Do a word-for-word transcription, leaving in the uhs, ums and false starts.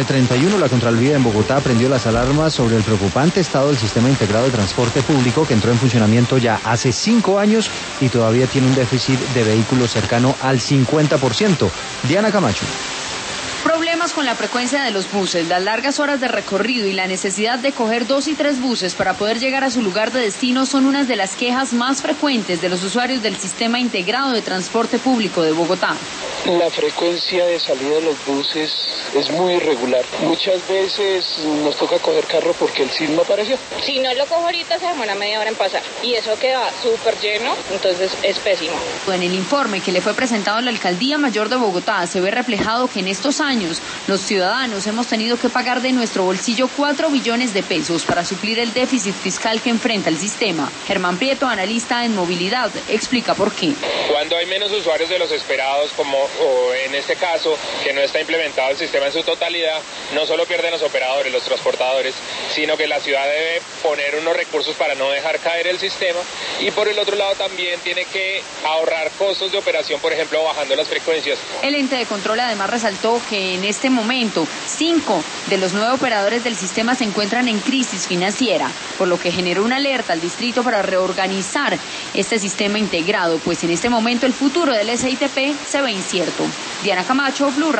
nueve treinta y uno, la Contraloría en Bogotá prendió las alarmas sobre el preocupante estado del sistema integrado de transporte público que entró en funcionamiento ya hace cinco años y todavía tiene un déficit de vehículos cercano al cincuenta por ciento. Diana Camacho. Problemas con la frecuencia de los buses, las largas horas de recorrido y la necesidad de coger dos y tres buses para poder llegar a su lugar de destino son unas de las quejas más frecuentes de los usuarios del sistema integrado de transporte público de Bogotá. La frecuencia de salida de los buses es muy irregular. Muchas veces nos toca coger carro porque el C I S no apareció. Si no lo cojo ahorita se demora media hora en pasar y eso queda súper lleno, entonces es pésimo. En el informe que le fue presentado a la Alcaldía Mayor de Bogotá se ve reflejado que en estos años los ciudadanos hemos tenido que pagar de nuestro bolsillo cuatro billones de pesos para suplir el déficit fiscal que enfrenta el sistema. Germán Prieto, analista en movilidad, explica por qué. Cuando hay menos usuarios de los esperados, como o en este caso, que no está implementado el sistema en su totalidad, no solo pierden los operadores, los transportadores, sino que la ciudad debe poner unos recursos para no dejar caer el sistema y por el otro lado también tiene que ahorrar costos de operación, por ejemplo, bajando las frecuencias. El ente de control además resaltó que en este momento cinco de los nueve operadores del sistema se encuentran en crisis financiera, por lo que generó una alerta al distrito para reorganizar este sistema integrado, pues en este momento el futuro del S I T P se ve incierto. Diana Camacho, Blue.